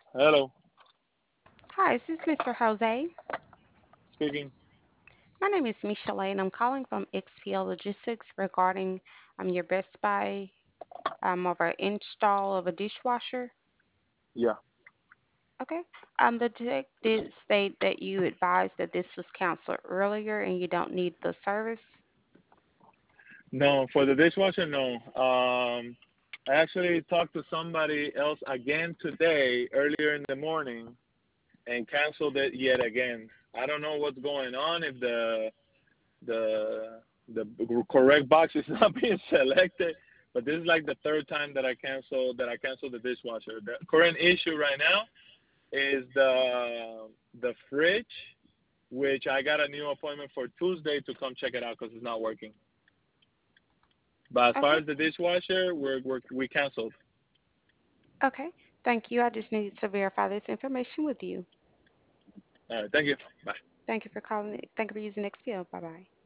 Hello, Hi, this is Mr. Jose. speaking. My name is Michelle, and I'm calling from XPL Logistics regarding your Best Buy of an install of a dishwasher. Yeah. Okay. The tech did state that you advised that this was canceled earlier and you don't need the service. No, for the dishwasher, no. I actually talked to somebody else again today, earlier in the morning, and canceled it yet again. I don't know what's going on. If the the correct box is not being selected, but this is like the third time that I canceled the dishwasher. The current issue right now is the fridge, which I got a new appointment for Tuesday to come check it out because it's not working. But as far Okay. as the dishwasher, we canceled. Okay. Thank you. I just needed to verify this information with you. All right, thank you. Bye. Thank you for calling. Thank you for using XPL. Bye bye.